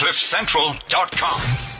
CliffCentral.com.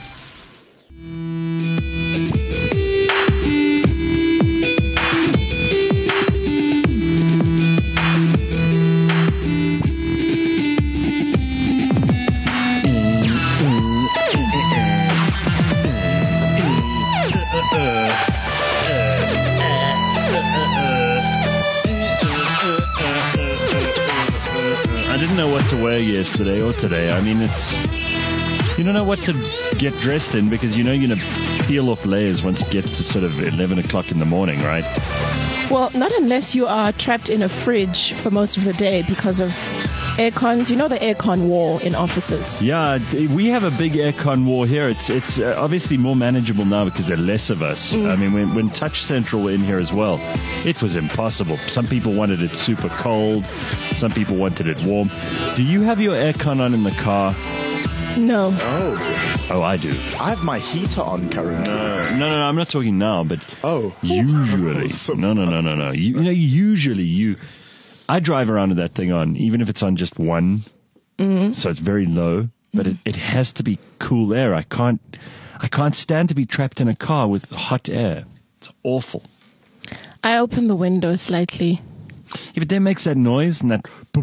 Yesterday or today. I mean, you don't know what to get dressed in because you know you're going to peel off layers once it gets to sort of 11 o'clock in the morning, right? Well, not unless you are trapped in a fridge for most of the day because of air cons. You know the aircon war in offices. Yeah, we have a big aircon war here. It's obviously more manageable now because there are less of us. I mean, when Touch Central were in here as well, it was impossible. Some people wanted it super cold. Some people wanted it warm. Do you have your aircon on in the car? No. Oh, I do. I have my heater on currently. No, I'm not talking now, but usually. No. Usually I drive around with that thing on, even if it's on just one, so it's very low, but it has to be cool air. I can't stand to be trapped in a car with hot air. It's awful. I open the window slightly. Yeah, but that makes that noise and that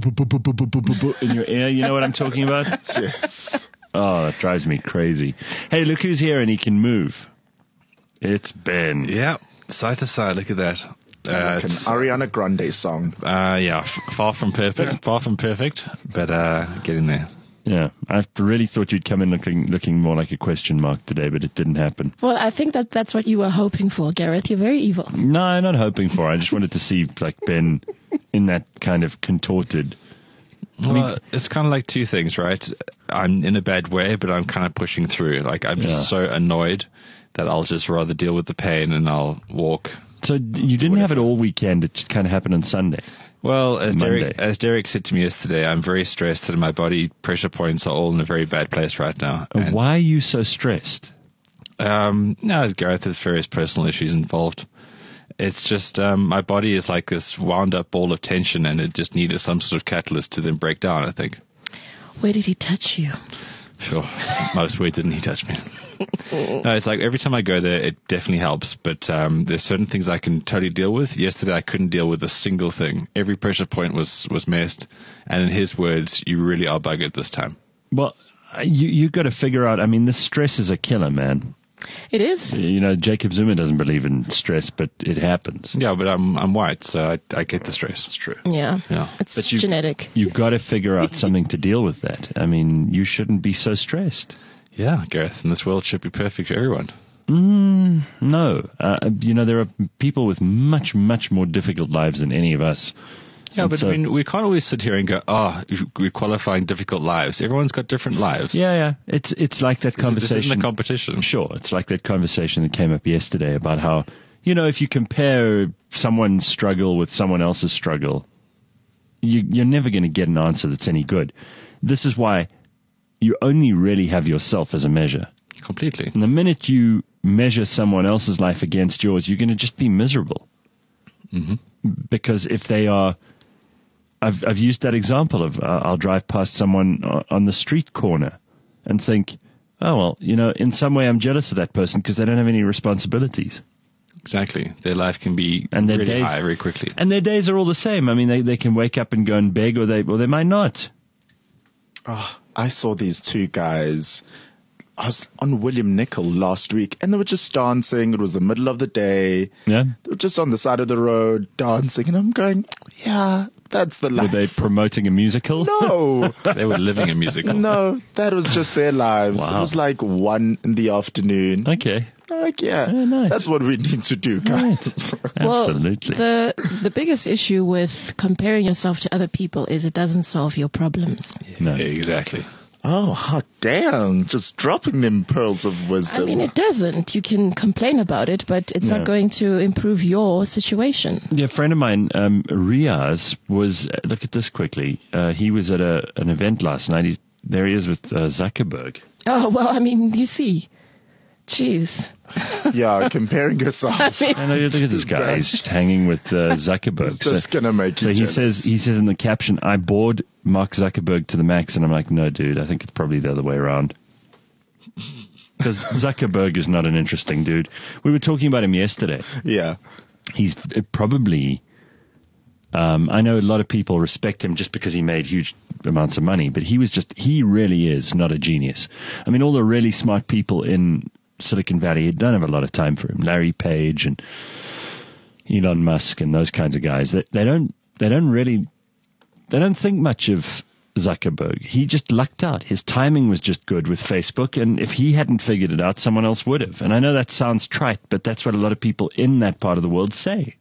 in your ear. You know what I'm talking about? Yes. Oh, that drives me crazy. Hey, look who's here and he can move. It's Ben. Yeah, side to side. Look at that. Like an Ariana Grande song. Far from perfect, but getting there. Yeah, I really thought you'd come in looking more like a question mark today, but it didn't happen. Well, I think that's what you were hoping for, Gareth. You're very evil. No, I'm not hoping for. I just wanted to see like Ben in that kind of contorted. Well, it's kind of like two things, right? I'm in a bad way, but I'm kind of pushing through. Like I'm just so annoyed that I'll just rather deal with the pain and I'll walk. So you didn't have it all weekend. It just kind of happened on Sunday. Well, as Derek said to me yesterday, I'm very stressed and my body pressure points are all in a very bad place right now. Why are you so stressed? No, Gareth, there's various personal issues involved. It's just my body is like this wound up ball of tension and it just needed some sort of catalyst to then break down, I think. Where did he touch you? Sure. Most where didn't he touch me? No, it's like every time I go there, it definitely helps. But there's certain things I can totally deal with. Yesterday, I couldn't deal with a single thing. Every pressure point was messed. And in his words, you really are buggered this time. Well, you got to figure out, I mean, this stress is a killer, man. It is. You know, Jacob Zuma doesn't believe in stress, but it happens. Yeah, but I'm white, so I get the stress. It's true. Yeah. It's genetic. You've got to figure out something to deal with that. I mean, you shouldn't be so stressed. Yeah, Gareth, and this world should be perfect for everyone. No. There are people with much, much more difficult lives than any of us. Yeah, but I mean, we can't always sit here and go, we're qualifying difficult lives. Everyone's got different lives. Yeah. It's like that conversation. This isn't a competition. Sure. It's like that conversation that came up yesterday about how, if you compare someone's struggle with someone else's struggle, you're never going to get an answer that's any good. This is why you only really have yourself as a measure. Completely. And the minute you measure someone else's life against yours, you're going to just be miserable. Mm-hmm. Because if they are... I've used that example of I'll drive past someone on the street corner and think, oh, well, in some way I'm jealous of that person because they don't have any responsibilities. Exactly. Their life can be really high very quickly. And their days are all the same. I mean, they can wake up and go and beg or they might not. Oh, I saw these two guys. I was on William Nicol last week, and they were just dancing. It was the middle of the day. Yeah. They were just on the side of the road dancing, and I'm going, yeah, that's the life. Were they promoting a musical? No. They were living a musical. No, that was just their lives. Wow. It was like 1 PM. Okay. Like, yeah, nice. That's what we need to do, guys. Absolutely. Well, the biggest issue with comparing yourself to other people is it doesn't solve your problems. No. Yeah, exactly. Oh, hot damn. Just dropping them pearls of wisdom. I mean, it doesn't. You can complain about it, but it's not going to improve your situation. Yeah, a friend of mine, Riaz, was, look at this quickly. He was at an event last night. There he is with Zuckerberg. Oh, well, I mean, you see. Jeez. Yeah, comparing yourself. And look at this guy. He's just hanging with Zuckerberg. It's just going to make you jealous. he says in the caption, I bored Mark Zuckerberg to the max. And I'm like, no, dude, I think it's probably the other way around. Because Zuckerberg is not an interesting dude. We were talking about him yesterday. Yeah. He's probably... I know a lot of people respect him just because he made huge amounts of money, but he really is not a genius. I mean, all the really smart people in Silicon Valley don't have a lot of time for him. Larry Page and Elon Musk and those kinds of guys. They don't think much of Zuckerberg. He just lucked out. His timing was just good with Facebook, and if he hadn't figured it out, someone else would have. And I know that sounds trite, but that's what a lot of people in that part of the world say.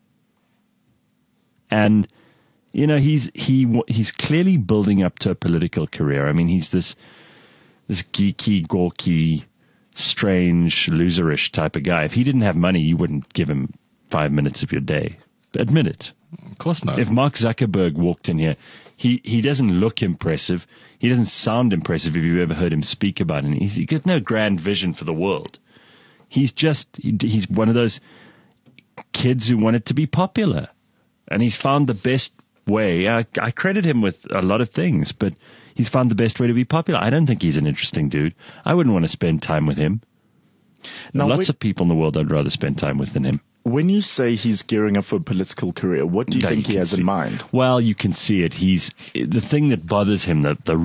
And, you know, he's clearly building up to a political career. I mean, he's this geeky, gawky, strange, loserish type of guy. If he didn't have money, you wouldn't give him 5 minutes of your day. Admit it. Of course not. If Mark Zuckerberg walked in here, he doesn't look impressive. He doesn't sound impressive if you've ever heard him speak about it. He's got no grand vision for the world. He's one of those kids who wanted to be popular. And he's found the best way. I credit him with a lot of things, but he's found the best way to be popular. I don't think he's an interesting dude. I wouldn't want to spend time with him. Now, lots of people in the world I'd rather spend time with than him. When you say he's gearing up for a political career, what do you think he has in mind? Well, you can see it. The thing that bothers him,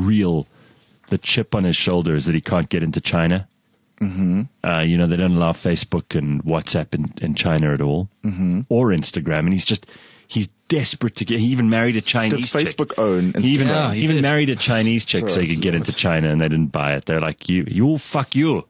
the chip on his shoulder is that he can't get into China. Mm-hmm. They don't allow Facebook and WhatsApp in China at all, or Instagram. And he's desperate to get. He even married a Chinese chick. Does Facebook own Instagram? He even married a Chinese chick so he could get into China, and they didn't buy it. They're like, you fuck you.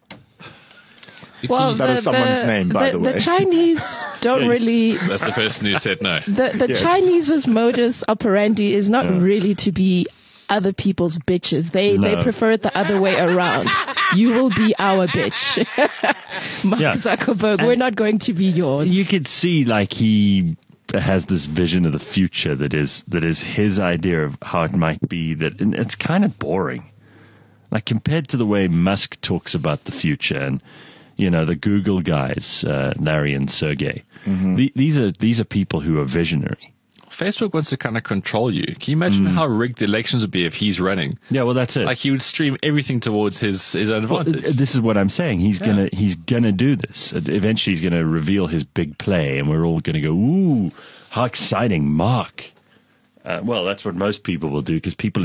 Well, that is someone's name, by the way. The Chinese don't really... That's the person who said no. The Chinese's modus operandi is not really to be other people's bitches. They prefer it the other way around. You will be our bitch. Mark Zuckerberg, we're not going to be yours. You could see like he has this vision of the future that is his idea of how it might be, and it's kind of boring. Like compared to the way Musk talks about the future and the Google guys, Larry and Sergey. Mm-hmm. These are people who are visionary. Facebook wants to kind of control you. Can you imagine how rigged the elections would be if he's running? Yeah, well, that's it. Like he would stream everything towards his own advantage. Well, this is what I'm saying. He's gonna do this. Eventually, he's gonna reveal his big play, and we're all gonna go, "Ooh, how exciting, Mark!" Well, that's what most people will do because people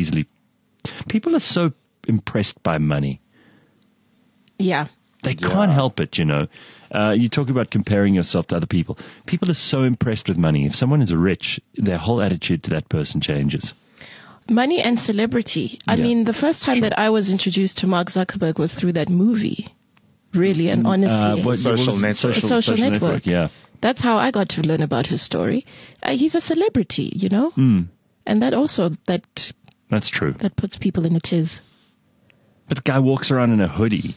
are so impressed by money. Yeah. They can't help it, You talk about comparing yourself to other people. People are so impressed with money. If someone is rich, their whole attitude to that person changes. Money and celebrity. I mean, the first time that I was introduced to Mark Zuckerberg was through that movie. Really and honestly. Social Network. Yeah. That's how I got to learn about his story. He's a celebrity, And that also, that's true. That puts people in a tiz. But the guy walks around in a hoodie.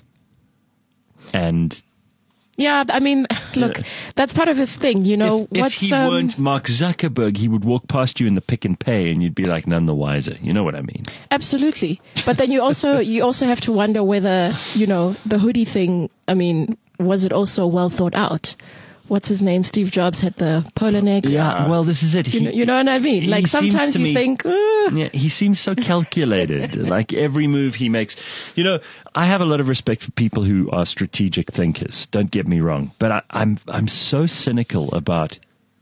And yeah, I mean, look, that's part of his thing, If he weren't Mark Zuckerberg, he would walk past you in the Pick and Pay, and you'd be like none the wiser. You know what I mean? Absolutely. But then you also have to wonder whether the hoodie thing. I mean, was it also well thought out? What's his name? Steve Jobs had the polo neck. Yeah, well, this is it. You know what I mean? Like sometimes you think... Yeah, he seems so calculated. Like every move he makes. I have a lot of respect for people who are strategic thinkers. Don't get me wrong. But I'm so cynical about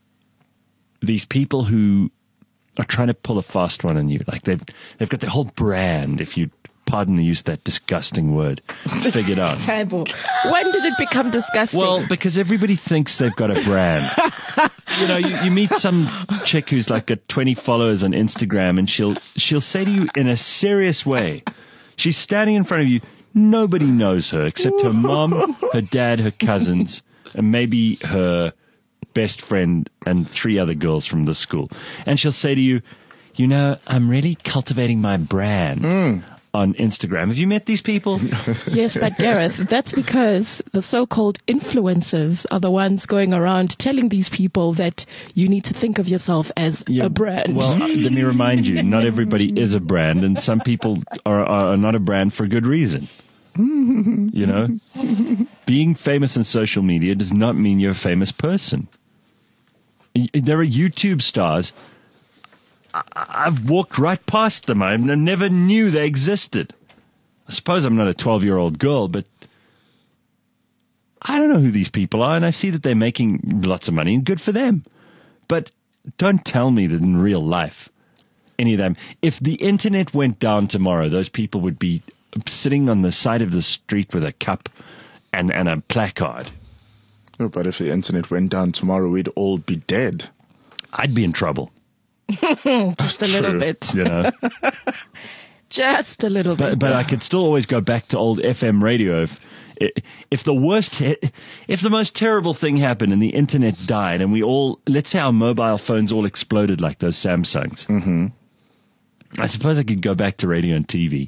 these people who are trying to pull a fast one on you. Like they've got their whole brand, if you pardon the use of that disgusting word, figured out. When did it become disgusting? Well, because everybody thinks they've got a brand. You meet some chick who's like got 20 followers on Instagram, and she'll say to you in a serious way, she's standing in front of you, nobody knows her except her mom, her dad, her cousins, and maybe her best friend and 3 other girls from the school. And she'll say to you, I'm really cultivating my brand. On Instagram. Have you met these people? Yes, but Gareth, that's because the so-called influencers are the ones going around telling these people that you need to think of yourself as a brand. Well, let me remind you, not everybody is a brand, and some people are not a brand for good reason. Being famous on social media does not mean you're a famous person. There are YouTube stars. I've walked right past them. I never knew they existed. I suppose I'm not a 12-year-old girl, but I don't know who these people are, and I see that they're making lots of money, and good for them. But don't tell me that in real life, any of them, if the internet went down tomorrow, those people would be sitting on the side of the street with a cup and a placard. No, but if the internet went down tomorrow, we'd all be dead. I'd be in trouble. Just a little bit. You know? Just a little bit. But I could still always go back to old FM radio if the most terrible thing happened and the internet died and we all, let's say our mobile phones all exploded like those Samsungs. Mm-hmm. I suppose I could go back to radio and TV.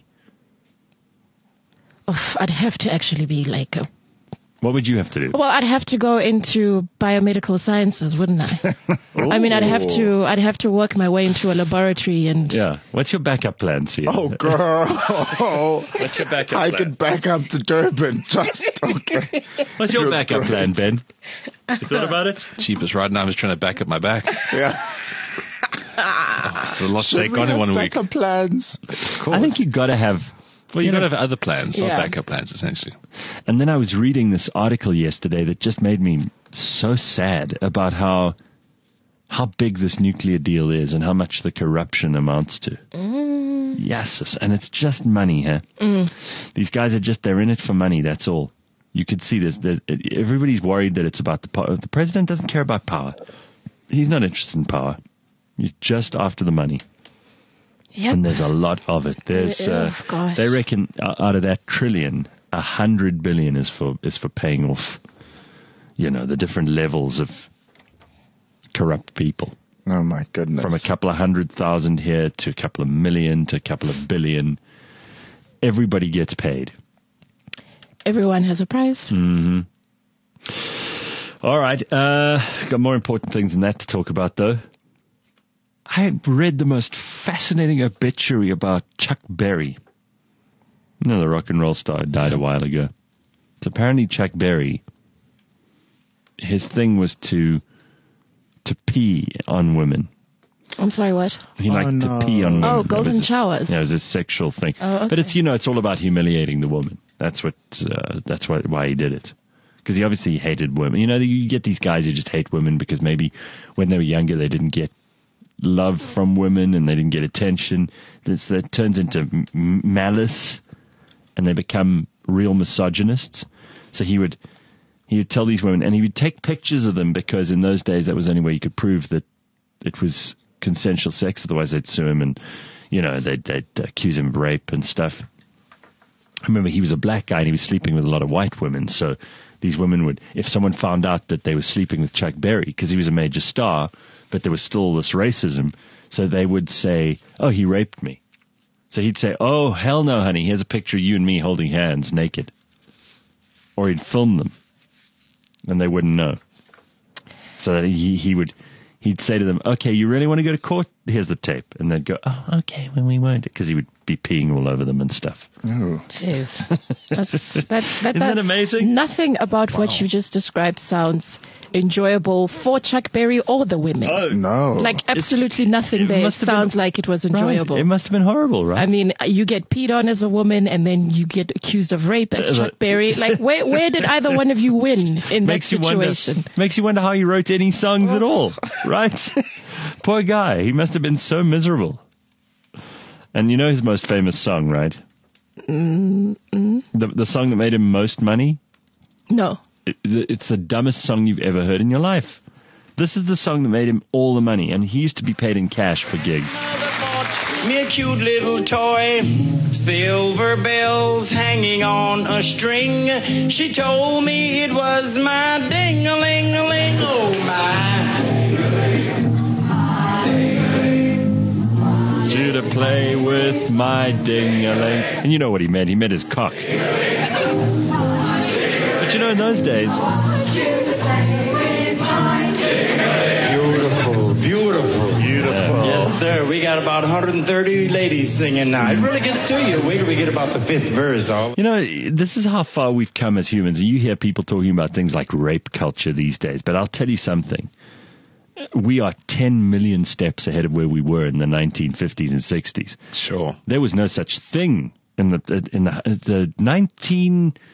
I'd have to actually be like what would you have to do? Well, I'd have to go into biomedical sciences, wouldn't I? I mean, I'd have to work my way into a laboratory and... Yeah. What's your backup plan, Sia? Oh, girl. What's your backup plan? I could back up to Durban. Just, okay. What's your backup plan, Ben? You thought about it? Cheapest right now, I'm just trying to back up my back. Yeah. It's a lot to take on in 1 week. Backup plans? I think you've got to have... Well, you've got to have other plans, not backup plans, essentially. And then I was reading this article yesterday that just made me so sad about how big this nuclear deal is and how much the corruption amounts to. Yes, and it's just money, huh? These guys they're in it for money, that's all. You could see this. Everybody's worried that it's about the power. The president doesn't care about power. He's not interested in power. He's just after the money. Yep. And there's a lot of it. There's, they reckon out of that trillion, 100 billion is for paying off, the different levels of corrupt people. Oh my goodness! From a couple of 100,000 here to a couple of million to a couple of billion, everybody gets paid. Everyone has a price. Mm-hmm. All right, got more important things than that to talk about, though. I read the most fascinating obituary about Chuck Berry. The rock and roll star died a while ago. So apparently Chuck Berry, his thing was to pee on women. I'm sorry, what? He liked to pee on women. Oh, golden showers. Yeah, it was a sexual thing. Oh, okay. But it's all about humiliating the woman. That's why he did it. Because he obviously hated women. You get these guys who just hate women because maybe when they were younger they didn't get love from women and they didn't get attention. That turns into malice and they become real misogynists. So he would tell these women, and he would take pictures of them because in those days that was the only way you could prove that it was consensual sex. Otherwise they'd sue him and they'd accuse him of rape and stuff. I remember he was a black guy and he was sleeping with a lot of white women. So these women would, if someone found out that they were sleeping with Chuck Berry because he was a major star, but there was still this racism, so they would say, oh, he raped me. So he'd say, oh, hell no, honey, here's a picture of you and me holding hands naked. Or he'd film them, and they wouldn't know. So that he'd say to them, okay, you really want to go to court? Here's the tape. And they'd go, oh, okay, when we won't. Because he would be peeing all over them and stuff. Oh. Jeez. Isn't that amazing? Nothing about what you just described sounds enjoyable for Chuck Berry or the women. Oh, no. Like absolutely nothing there sounds like it was enjoyable. Right. It must have been horrible, right? I mean, you get peed on as a woman and then you get accused of rape as Chuck Berry. Like, where did either one of you win in that situation? Makes you wonder how he wrote any songs at all, right? Poor guy. He must have been so miserable. And you know his most famous song, right? The song that made him most money? No. It's the dumbest song you've ever heard in your life. This is the song that made him all the money, and he used to be paid in cash for gigs. Me a cute little toy, silver bells hanging on a string. She told me it was my ding-a-ling-a-ling. Oh, my. You to play with my ding-a-ling. And you know what he meant. He meant his cock. But you know, in those days... Beautiful. Yes, sir. We got about 130 ladies singing now. It really gets to you. Wait till we get about the 5th verse. You know, this is how far we've come as humans. You hear people talking about things like rape culture these days, but I'll tell you something. We are 10 million steps ahead of where we were in the 1950s and 60s. Sure. There was no such thing in the 1900,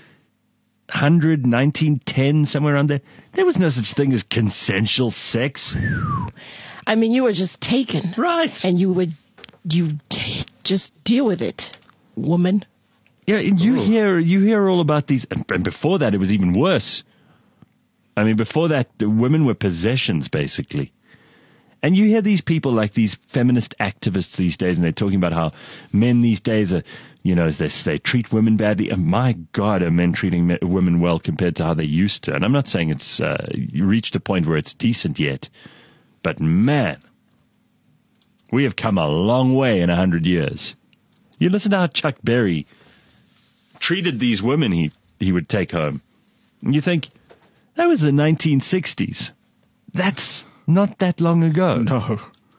1910, somewhere around there. There was no such thing as consensual sex. I mean, you were just taken. Right. And you just deal with it, woman. Yeah, and you hear all about these, and before that it was even worse. I mean, before that, the women were possessions, basically. And you hear these people like these feminist activists these days, and they're talking about how men these days are, you know, they treat women badly. And my God, are men treating women well compared to how they used to? And I'm not saying it's reached a point where it's decent yet, but man, we have come a long way in 100 years. You listen to how Chuck Berry treated these women he would take home. And you think, that was the 1960s. That's not that long ago. No.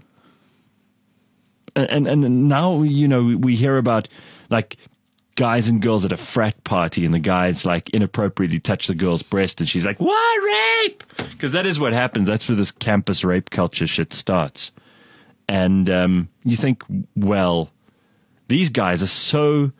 And now, you know, we hear about, like, guys and girls at a frat party, and the guys, like, inappropriately touch the girl's breast, and she's like, "Why rape?" Because that is what happens. That's where this campus rape culture shit starts. And you think, well, these guys are so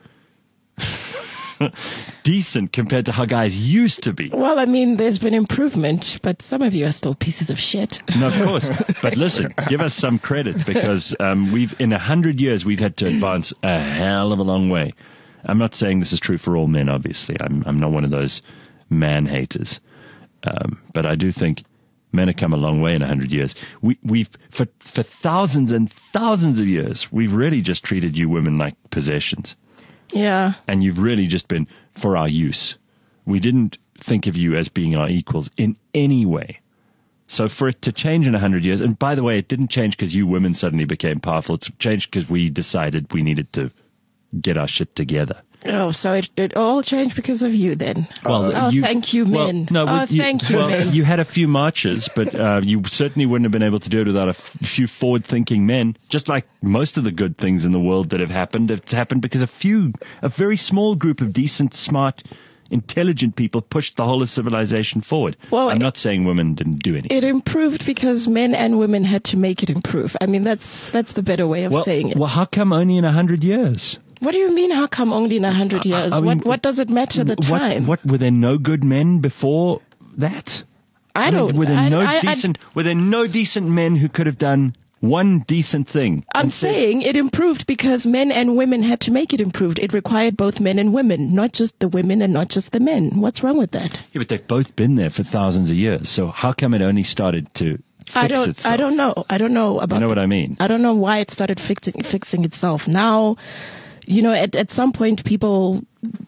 decent compared to how guys used to be. Well, I mean, there's been improvement, but some of you are still pieces of shit. No, of course. But listen, give us some credit, because in 100 years, we've had to advance a hell of a long way. I'm not saying this is true for all men, obviously. I'm not one of those man haters. But I do think men have come a long way in 100 years. We've for thousands and thousands of years, we've really just treated you women like possessions. Yeah. And you've really just been for our use. We didn't think of you as being our equals in any way. So for it to change in 100 years, and by the way, it didn't change because you women suddenly became powerful. It's changed because we decided we needed to get our shit together. Oh, so it all changed because of you then. Well, thank you, men. Thank you, men. You had a few marches, but you certainly wouldn't have been able to do it without a few forward-thinking men. Just like most of the good things in the world that have happened because a very small group of decent, smart, intelligent people pushed the whole of civilization forward. Well, I'm not saying women didn't do anything. It improved because men and women had to make it improve. I mean, that's the better way of saying it. Well, how come only in 100 years? What do you mean, how come only in 100 years? What does it matter the time? What were there no good men before that? Were there no decent men who could have done one decent thing? I'm saying it improved because men and women had to make it improved. It required both men and women, not just the women and not just the men. What's wrong with that? Yeah, but they've both been there for thousands of years. So how come it only started to fix itself? I don't know. I don't know about. You know what I mean? I don't know why it started fixing itself. Now, you know, at some point, people's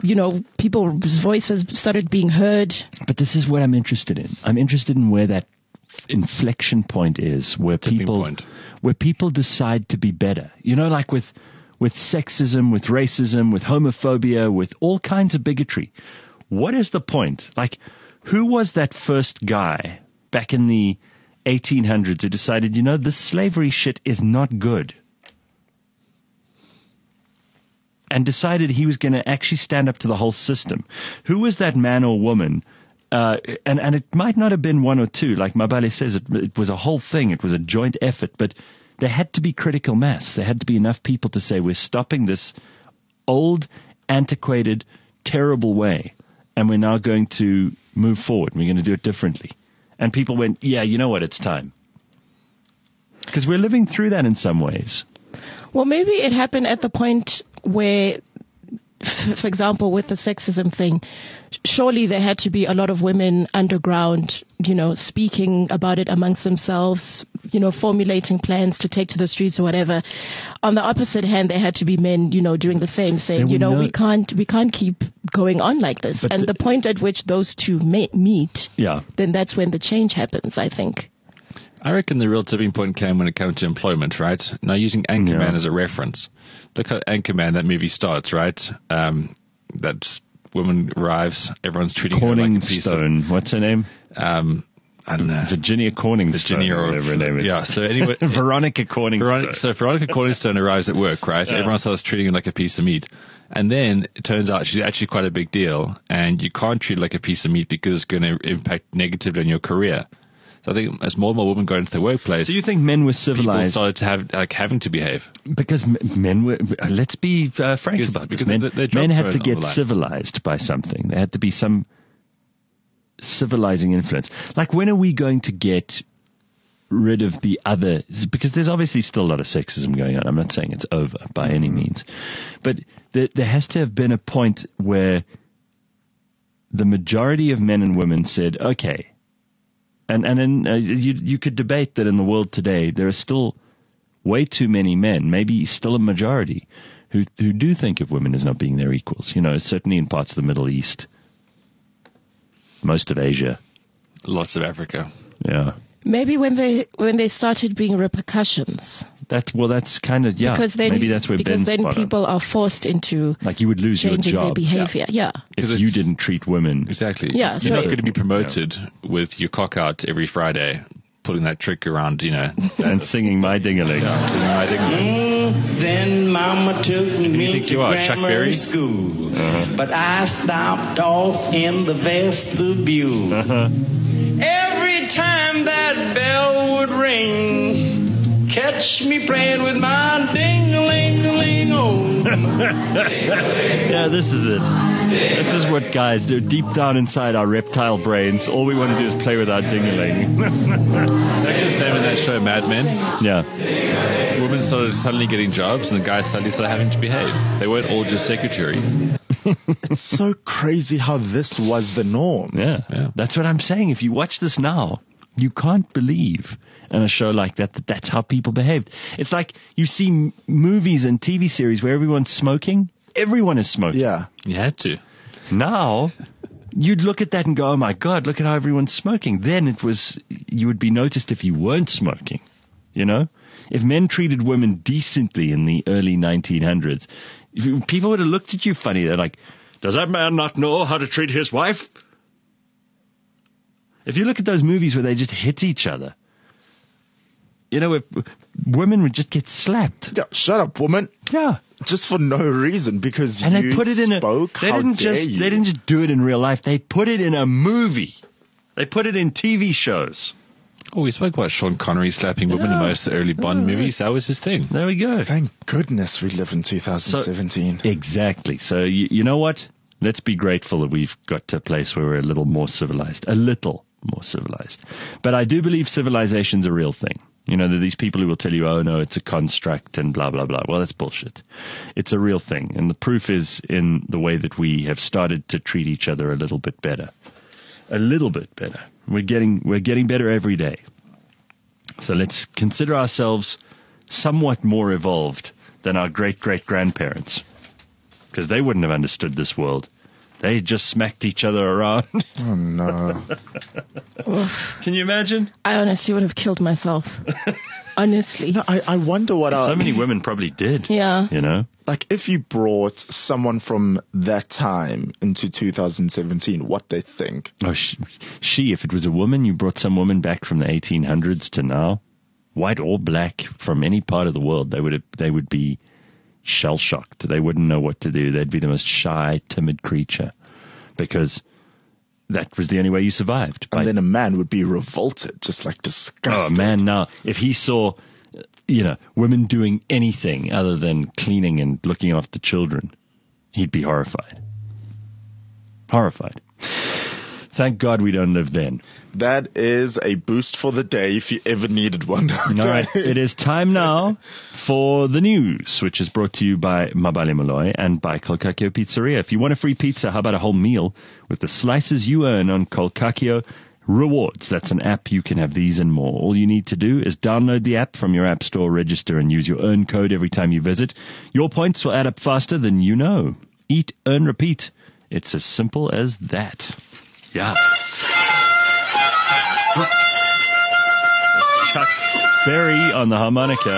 voices started being heard. But this is what I'm interested in. I'm interested in where that inflection point is, where people decide to be better. You know, like with sexism, with racism, with homophobia, with all kinds of bigotry. What is the point? Like, who was that first guy back in the 1800s who decided, you know, this slavery shit is not good? And decided he was going to actually stand up to the whole system. Who was that man or woman? And it might not have been one or two. Like Mabale says, it was a whole thing. It was a joint effort. But there had to be critical mass. There had to be enough people to say, we're stopping this old, antiquated, terrible way. And we're now going to move forward. We're going to do it differently. And people went, yeah, you know what? It's time. Because we're living through that in some ways. Well, maybe it happened at the point where, for example, with the sexism thing, surely there had to be a lot of women underground, you know, speaking about it amongst themselves, you know, formulating plans to take to the streets or whatever. On the opposite hand, there had to be men, you know, doing the same, saying, you know, we can't keep going on like this. But and the point at which those two meet, then that's when the change happens, I think. I reckon the real tipping point came when it came to employment, right? Now, using Anchorman as a reference. Look how Anchorman, that movie starts, right? That woman arrives, everyone's treating her like a piece of... What's her name? I don't know. Virginia Corningstone. Virginia or whatever her name is. Yeah, so anyway. Veronica Corningstone. Veronica Corningstone arrives at work, right? Yeah. Everyone starts treating her like a piece of meat. And then it turns out she's actually quite a big deal, and you can't treat her like a piece of meat because it's going to impact negatively on your career. So I think as more and more women go into the workplace, so you think men were civilized? People started to have having to behave because men were. Let's be frank about this. Men had to get civilized by something. There had to be some civilizing influence. Like, when are we going to get rid of the other? Because there's obviously still a lot of sexism going on. I'm not saying it's over by any means, but there has to have been a point where the majority of men and women said, okay. And you could debate that in the world today, there are still way too many men, maybe still a majority, who do think of women as not being their equals. You know, certainly in parts of the Middle East, most of Asia. Lots of Africa. Yeah. Maybe when they started being repercussions. That's kind of, yeah. Because then, maybe that's where because then people are forced into like you would lose your job. Their behavior. Yeah. If you didn't treat women. Exactly. Yeah. You're not going to be promoted with your cock out every Friday, pulling that trick around, you know. And singing My Ding-a-ling. Yeah, singing My Ding-a-ling. Then Mama took me to grammar Chuck school. But I stopped off in the vestibule. Every time that bell would ring, catch me playing with my ding-a-ling-a-ling. Oh. Yeah, this is it. This is what guys do. Deep down inside our reptile brains, all we want to do is play with our ding-a-ling. That's just the name of that show, Mad Men. Yeah. Women started suddenly getting jobs, and the guys suddenly started having to behave. They weren't all just secretaries. It's so crazy how this was the norm. Yeah. That's what I'm saying. If you watch this now, you can't believe in a show like that that's how people behaved. It's like you see movies and TV series where everyone's smoking. Everyone is smoking. Yeah. You had to. Now, you'd look at that and go, oh my God, look at how everyone's smoking. Then you would be noticed if you weren't smoking, you know? If men treated women decently in the early 1900s, people would have looked at you funny. They're like, does that man not know how to treat his wife? If you look at those movies where they just hit each other, you know, if women would just get slapped. Yeah, shut up, woman. Yeah. Just for no reason, because and you they put it in spoke. They didn't just do it in real life. They put it in a movie. They put it in TV shows. Oh, we spoke about Sean Connery slapping women in most of the early Bond movies. That was his thing. There we go. Thank goodness we live in 2017. Exactly. So you know what? Let's be grateful that we've got to a place where we're a little more civilized. A little more civilized. But I do believe civilization's a real thing. You know, there are these people who will tell you, oh no, it's a construct and blah, blah, blah. Well, that's bullshit. It's a real thing. And the proof is in the way that we have started to treat each other a little bit better. A little bit better. We're getting better every day. So let's consider ourselves somewhat more evolved than our great-great-grandparents, because they wouldn't have understood this world. They just smacked each other around. Oh, no. Can you imagine? I honestly would have killed myself. Honestly. No, I wonder what so many women probably did. Yeah. You know? Like, if you brought someone from that time into 2017, what they think. Oh, if it was a woman, you brought some woman back from the 1800s to now, white or black, from any part of the world, they would be shell-shocked. They wouldn't know what to do. They'd be the most shy, timid creature, because that was the only way you survived. And then a man would be revolted, just like disgusted. Oh, man, now, if he saw, you know, women doing anything other than cleaning and looking after children, he'd be horrified. Horrified. Thank God we don't live then. That is a boost for the day if you ever needed one. Okay. All right. It is time now for the news, which is brought to you by Mabale Molloy and by Kolkakio Pizzeria. If you want a free pizza, how about a whole meal with the slices you earn on Kolkakio Rewards? That's an app. You can have these and more. All you need to do is download the app from your app store, register, and use your earn code every time you visit. Your points will add up faster than you know. Eat, earn, repeat. It's as simple as that. Yeah. Chuck Berry on the harmonica.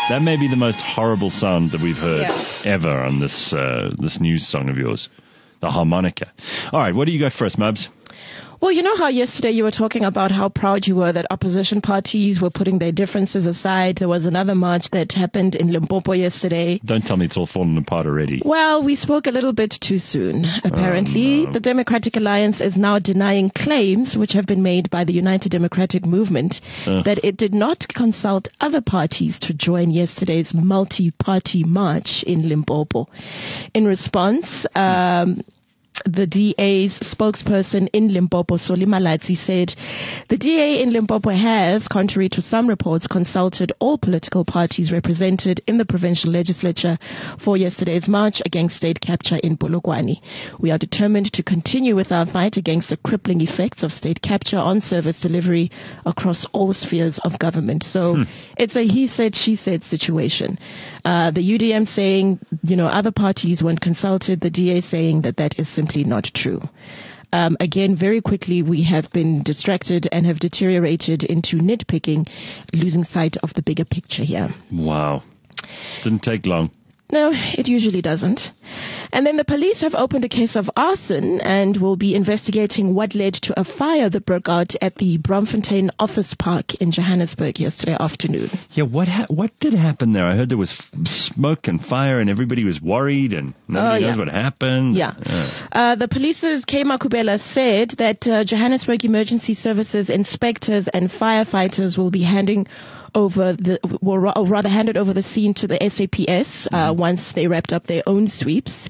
That may be the most horrible sound that we've heard ever on this news song of yours, the harmonica. All right, what do you got first, Mubs? Well, you know how yesterday you were talking about how proud you were that opposition parties were putting their differences aside. There was another march that happened in Limpopo yesterday. Don't tell me it's all fallen apart already. Well, we spoke a little bit too soon. Apparently, the Democratic Alliance is now denying claims which have been made by the United Democratic Movement that it did not consult other parties to join yesterday's multi-party march in Limpopo. In response, the DA's spokesperson in Limpopo, Soli Malatsi, said the DA in Limpopo has, contrary to some reports, consulted all political parties represented in the provincial legislature for yesterday's march against state capture in Polokwane. We are determined to continue with our fight against the crippling effects of state capture on service delivery across all spheres of government. So it's a he said, she said situation. The UDM saying, other parties weren't consulted. The DA saying that is simply not true. Again, very quickly, we have been distracted and have deteriorated into nitpicking, losing sight of the bigger picture here. Wow. Didn't take long. No, it usually doesn't. And then the police have opened a case of arson and will be investigating what led to a fire that broke out at the Braamfontein Office Park in Johannesburg yesterday afternoon. Yeah, what did happen there? I heard there was smoke and fire and everybody was worried and nobody knows what happened. Yeah. The police's K. Makubela said that Johannesburg Emergency Services inspectors and firefighters will be handed over the scene to the SAPS once they wrapped up their own sweeps.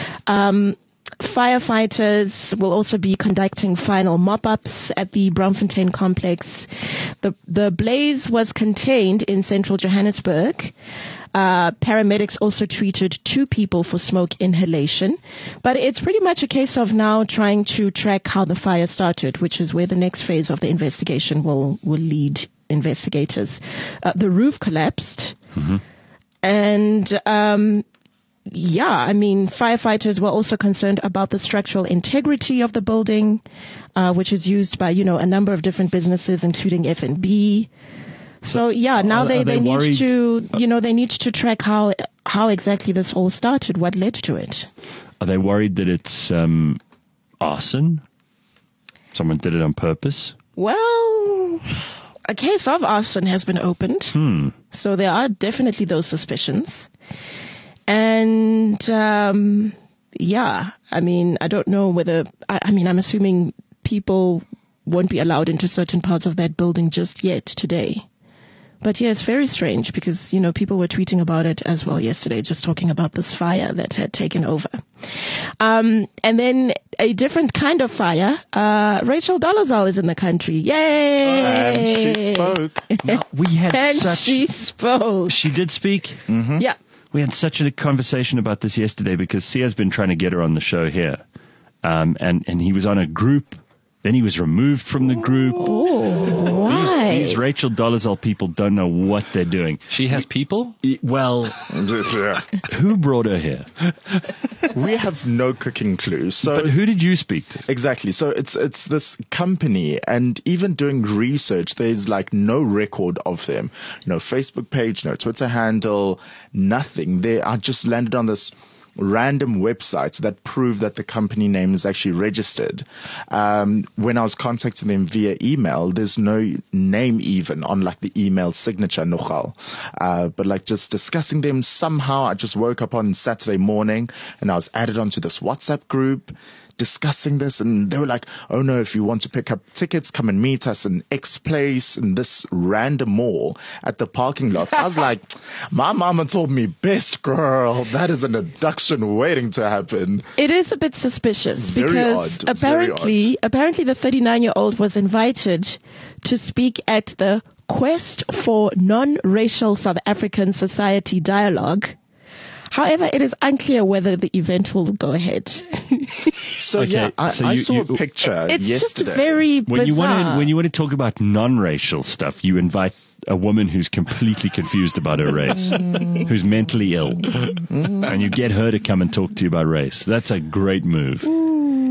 Firefighters will also be conducting final mop-ups at the Braamfontein complex. The blaze was contained in central Johannesburg. Paramedics also treated 2 people for smoke inhalation. But it's pretty much a case of now trying to track how the fire started, which is where the next phase of the investigation will lead investigators. The roof collapsed. And firefighters were also concerned about the structural integrity of the building, which is used by, a number of different businesses, including F&B. So now they need to, they need to track how exactly this all started, what led to it. Are they worried that it's arson? Someone did it on purpose? Well, a case of arson has been opened. So there are definitely those suspicions. And, I don't know whether, I'm assuming people won't be allowed into certain parts of that building just yet today. But yeah, it's very strange because, people were tweeting about it as well yesterday, just talking about this fire that had taken over. And then a different kind of fire. Rachel Dolezal is in the country. Yay! And she spoke. She spoke. She did speak? Mm-hmm. Yeah. We had such a conversation about this yesterday because Sia's been trying to get her on the show here. And he was on a group. Then he was removed from the group. Oh, why? These Rachel Dolezal people don't know what they're doing. She has people? Well, who brought her here? We have no cooking clue. But who did you speak to? Exactly. So it's this company, and even doing research, there's no record of them. No Facebook page, no Twitter handle, nothing. I just landed on this random websites that prove that the company name is actually registered. When I was contacting them via email, there's no name even on the email signature, nogal. But just discussing them somehow, I just woke up on Saturday morning and I was added onto this WhatsApp group discussing this, and they were like, oh no, if you want to pick up tickets, come and meet us in X place in this random mall at the parking lot. I was like, my mama told me best, girl, that is an abduction waiting to happen. It is a bit suspicious because odd. apparently the 39-year-old was invited to speak at the Quest for Non-Racial South African Society Dialogue. However, it is unclear whether the event will go ahead. So I saw a picture it's yesterday. Just very bizarre. When you want to talk about non-racial stuff, you invite a woman who's completely confused about her race, who's mentally ill, and you get her to come and talk to you about race. That's a great move.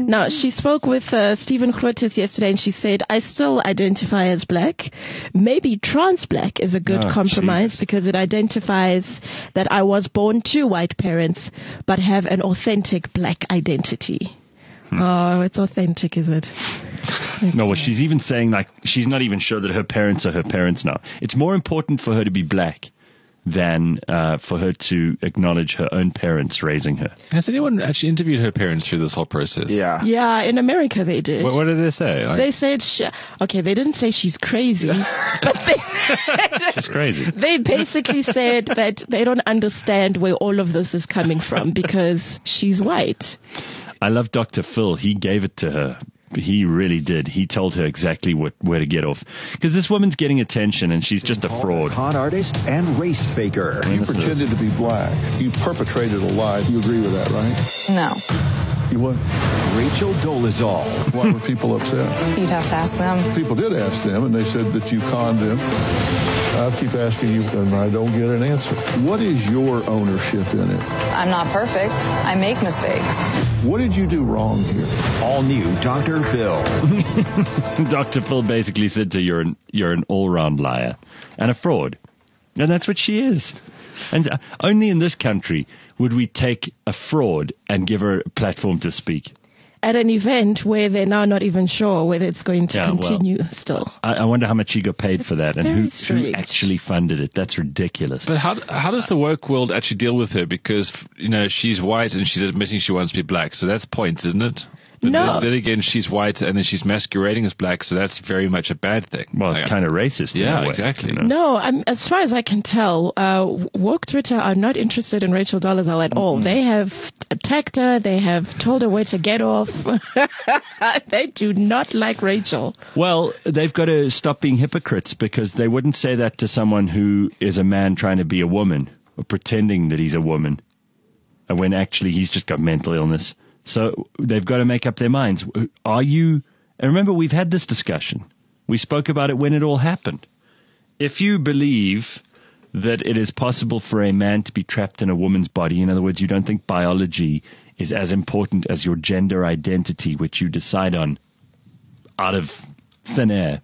Now, she spoke with Stephen Grootes yesterday, and she said, I still identify as black. Maybe trans black is a good compromise because it identifies that I was born to white parents but have an authentic black identity. Oh, it's authentic, is it? Okay. No, well, she's even saying, like, she's not even sure that her parents are her parents now. It's more important for her to be black than for her to acknowledge her own parents raising her. Has anyone actually interviewed her parents through this whole process? Yeah. Yeah, in America they did. What did they say? They said, okay, they didn't say she's crazy, but she's crazy. They basically said that they don't understand where all of this is coming from because she's white. I love Dr. Phil. He gave it to her. He really did. He told her exactly where to get off. Because this woman's getting attention and she's just a fraud. Con artist and race faker. You pretended to be black. You perpetrated a lie. You agree with that, right? No. You what? Rachel Dolezal. Why were people upset? You'd have to ask them. People did ask them, and they said that you conned them. I keep asking you, and I don't get an answer. What is your ownership in it? I'm not perfect. I make mistakes. What did you do wrong here? All new Dr. Phil. Dr. Phil basically said to her, you're an all-round liar and a fraud. And that's what she is. And only in this country would we take a fraud and give her a platform to speak. At an event where they're now not even sure whether it's going to continue still. I wonder how much she got paid for that and who actually funded it. That's ridiculous. But how does the woke world actually deal with her? Because, you know, she's white and she's admitting she wants to be black. So that's points, isn't it? But no. Then again, she's white and then she's masquerading as black, so that's very much a bad thing. Well, it's kind of racist. Yeah, in a way, exactly. You know? No, as far as I can tell, woke Twitter are not interested in Rachel Dolezal at all. They have attacked her. They have told her where to get off. They do not like Rachel. Well, they've got to stop being hypocrites because they wouldn't say that to someone who is a man trying to be a woman or pretending that he's a woman when actually he's just got mental illness. So they've got to make up their minds. Are you, and remember we've had this discussion. We spoke about it when it all happened. If you believe that it is possible for a man to be trapped in a woman's body, in other words, you don't think biology is as important as your gender identity, which you decide on out of thin air,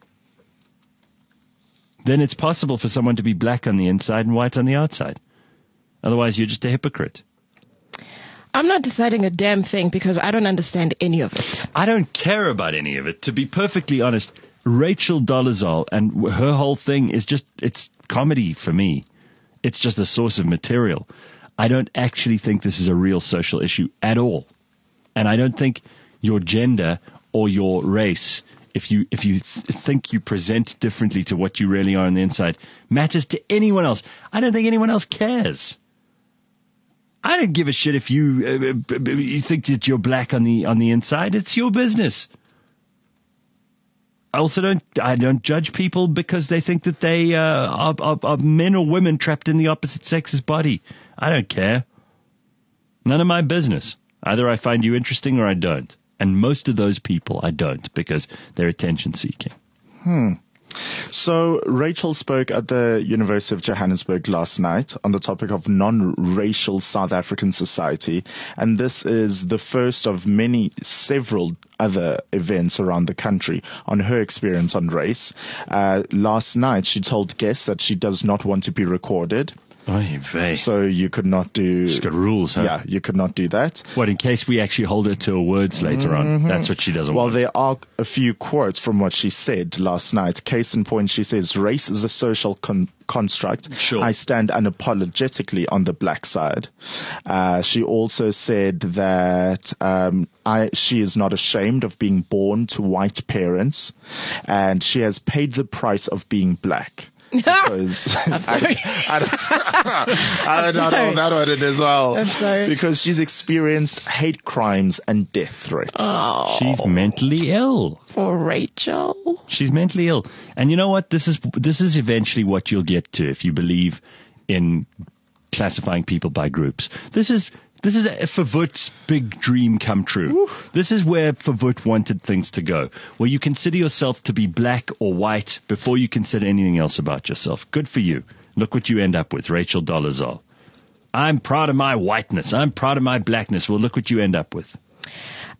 then it's possible for someone to be black on the inside and white on the outside. Otherwise, you're just a hypocrite. I'm not deciding a damn thing because I don't understand any of it. I don't care about any of it. To be perfectly honest, Rachel Dolezal and her whole thing is just, it's comedy for me. It's just a source of material. I don't actually think this is a real social issue at all. And I don't think your gender or your race, if you think you present differently to what you really are on the inside, matters to anyone else. I don't think anyone else cares. I don't give a shit if you think that you're black on the inside. It's your business. I also don't judge people because they think that they are men or women trapped in the opposite sex's body. I don't care. None of my business. Either I find you interesting or I don't. And most of those people I don't because they're attention seeking. So Rachel spoke at the University of Johannesburg last night on the topic of non-racial South African society. And this is the first of several other events around the country on her experience on race. Last night, she told guests that she does not want to be recorded. So you could not do... She's got rules, huh? Yeah, you could not do that. What, in case we actually hold her to her words later on? That's what she doesn't want. Well, there are a few quotes from what she said last night. Case in point, she says, race is a social construct. Sure. I stand unapologetically on the black side. She also said that she is not ashamed of being born to white parents, and she has paid the price of being black. Because I don't know that one as well. I'm sorry. Because she's experienced hate crimes and death threats. Oh. She's mentally ill. For Rachel. She's mentally ill. And you know what? This is eventually what you'll get to if you believe in classifying people by groups. This is Favut's big dream come true. Oof. This is where Favut wanted things to go, where you consider yourself to be black or white before you consider anything else about yourself. Good for you. Look what you end up with, Rachel Dolezal. I'm proud of my whiteness. I'm proud of my blackness. Well, look what you end up with.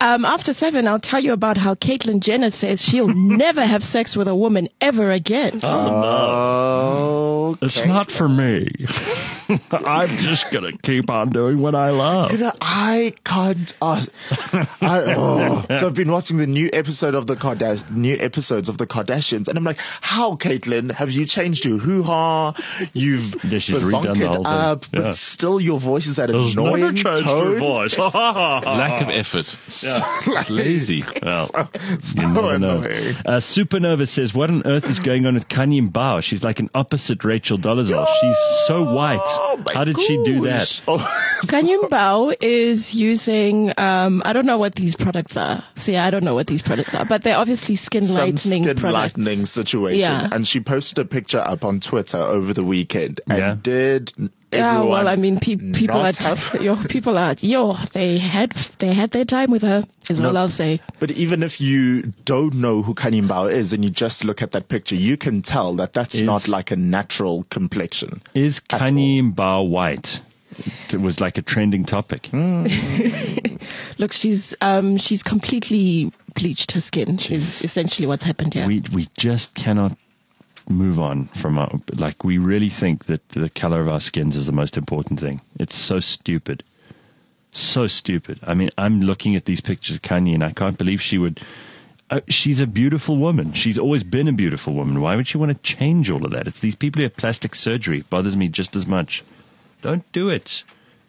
After 7, I'll tell you about how Caitlyn Jenner says she'll never have sex with a woman ever again. Oh, no. It's not for me. I'm just going to keep on doing what I love. I can't. So I've been watching the new episodes of the Kardashians, and I'm like, how, Caitlyn, have you changed your hoo-ha? You've redone the whole up, thing. But still your voice is that annoying tone. Voice. Lack of effort. Yeah. Lazy. Well, you never know. Supernova says, what on earth is going on with Kanye Mbao? She's like an opposite Rachel Dolezal. She's so white. How did she do that? Kanye Mbao is using, I don't know what these products are. See, I don't know what these products are, but they're obviously skin lightening products. Lightening situation. Yeah. And she posted a picture up on Twitter over the weekend. And did yeah, well, I mean, people are they had their time with her, is all I'll say. But even if you don't know who Kanye Mbao is and you just look at that picture, you can tell that that's not like a natural complexion. Is Kanye Mbao white? It was like a trending topic. Look, she's completely bleached her skin. Is essentially what's happened here. We just cannot move on from we really think that the color of our skins is the most important thing. It's so stupid. So stupid. I mean, I'm looking at these pictures of Kanye and I can't believe she would. She's a beautiful woman. She's always been a beautiful woman. Why would she want to change all of that? It's these people who have plastic surgery. It bothers me just as much. Don't do it.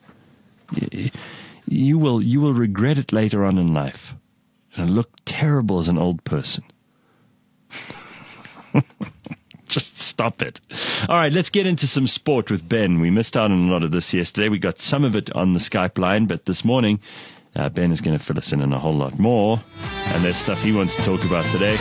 You will regret it later on in life. And look terrible as an old person. Just stop it. All right, let's get into some sport with Ben. We missed out on a lot of this yesterday. We got some of it on the Skype line, but this morning, Ben is going to fill us in on a whole lot more. And there's stuff he wants to talk about today.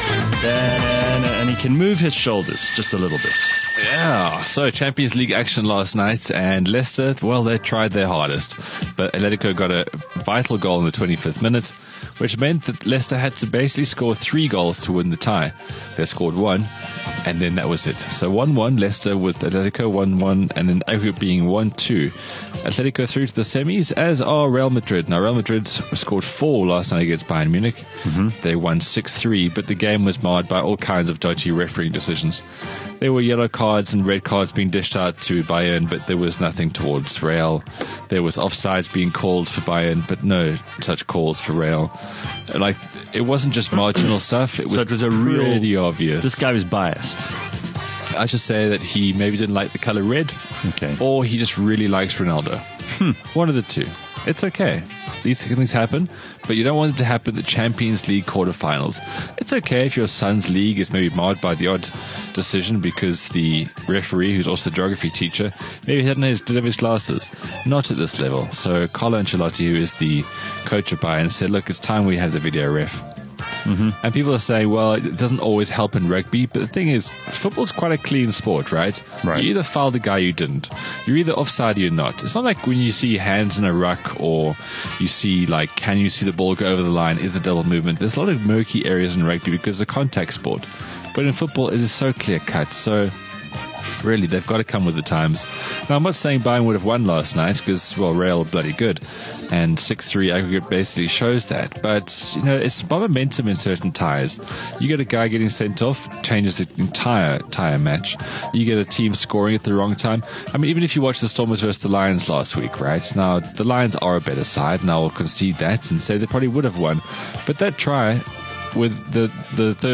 And he can move his shoulders just a little bit. Yeah, so Champions League action last night, and Leicester, well, they tried their hardest. But Atletico got a vital goal in the 25th minute, which meant that Leicester had to basically score 3 goals to win the tie. They scored 1, and then that was it. So 1-1, Leicester with Atletico 1-1, and then aggregate being 1-2. Atletico through to the semis, as are Real Madrid. Now, Real Madrid scored 4 last night against Bayern Munich. Mm-hmm. They won 6-3, but the game was marred by all kinds of dodgy refereeing decisions. There were yellow cards and red cards being dished out to Bayern, but there was nothing towards Real. There was offsides being called for Bayern, but no such calls for Real. Like, it wasn't just marginal stuff. It was really obvious. This guy was biased. I should say that he maybe didn't like the color red, or he just really likes Ronaldo. One of the two. It's okay. These things happen, but you don't want it to happen at the Champions League quarterfinals. It's okay if your son's league is maybe marred by the odd decision because the referee, who's also the geography teacher, maybe hadn't delivered his glasses. Not at this level. So Carlo Ancelotti, who is the coach of Bayern, said, look, it's time we had the video ref. Mm-hmm. And people are saying, well, it doesn't always help in rugby, but the thing is, football's quite a clean sport, right? You either foul the guy or you didn't. You're either offside or you're not. It's not like when you see hands in a ruck, or you see, like, can you see the ball go over the line? Is it double movement? There's a lot of murky areas in rugby because it's a contact sport. But in football, it is so clear cut. So really, they've got to come with the times. Now, I'm not saying Bayern would have won last night because, well, Real are bloody good. And 6-3 aggregate basically shows that. But, you know, it's about momentum in certain ties. You get a guy getting sent off, changes the entire match. You get a team scoring at the wrong time. I mean, even if you watch the Stormers versus the Lions last week, right? Now, the Lions are a better side, and I will concede that and say they probably would have won. But that try, with the third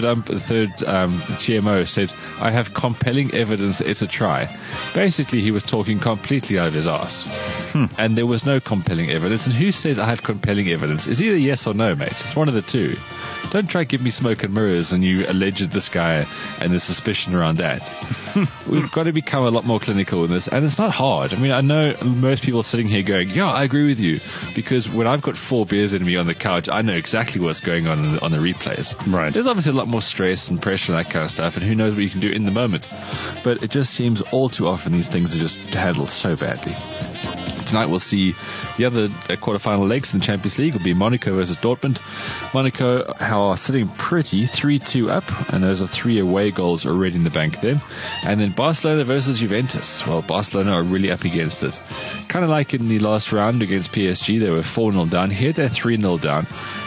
TMO said, I have compelling evidence that it's a try. Basically, he was talking completely out of his ass. And there was no compelling evidence. And who says I have compelling evidence? It's either yes or no, mate. It's one of the two. Don't try to give me smoke and mirrors and you alleged this guy and the suspicion around that. We've got to become a lot more clinical in this. And it's not hard. I mean, I know most people sitting here going, yeah, I agree with you. Because when I've got 4 beers in me on the couch, I know exactly what's going on the replays. Right. There's obviously a lot more stress and pressure and that kind of stuff, and who knows what you can do in the moment. But it just seems all too often these things are just handled so badly. Tonight we'll see the other quarterfinal legs in the Champions League. Will be Monaco versus Dortmund. Monaco are sitting pretty, 3-2 up, and those are 3 away goals already in the bank there. And then Barcelona versus Juventus. Well, Barcelona are really up against it. Kind of like in the last round against PSG, they were 4-0 down. Here they're 3-0 down.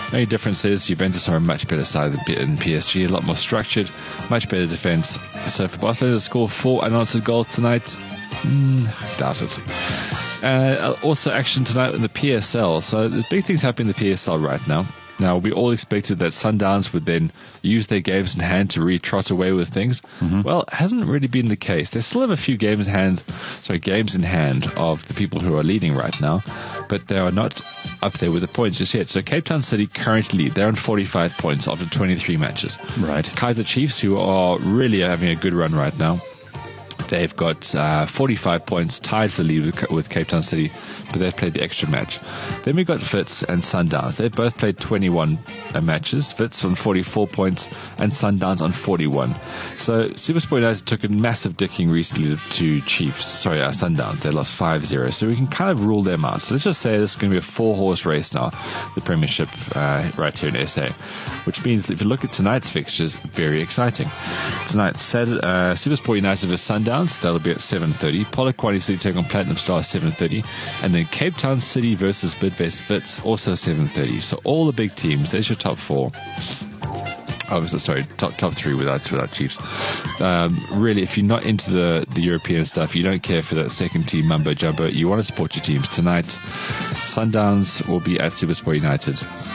The only difference is Juventus are a much better side than PSG, a lot more structured, much better defense. So for Barcelona to score 4 unanswered goals tonight, doubt it. Also action tonight in the PSL. So the big things happening in the PSL right now. Now, we all expected that Sundowns would then use their games in hand to trot away with things. Mm-hmm. Well, it hasn't really been the case. They still have a few games in hand of the people who are leading right now, but they are not up there with the points just yet. So Cape Town City currently lead. They're on 45 points after 23 matches. Right. Kaizer Chiefs, who are really having a good run right now, they've got 45 points, tied for the lead with Cape Town City, but they've played the extra match. Then we got Wits and Sundowns. They've both played 21 matches. Wits on 44 points and Sundowns on 41. So SuperSport United took a massive dicking recently to Sundowns. They lost 5-0. So we can kind of rule them out. So let's just say this is going to be a 4-horse race now, the Premiership right here in SA. Which means that if you look at tonight's fixtures, very exciting. Tonight, SuperSport United versus Sundowns. That'll be at 7:30. Polokwane City take on Platinum Star 7:30. And then Cape Town City versus Bidvest Wits, also 7:30. So all the big teams. There's your top 4. Top 3 without Chiefs. Really, if you're not into the European stuff, you don't care for that second team mumbo jumbo, you want to support your teams. Tonight, Sundowns will be at SuperSport United.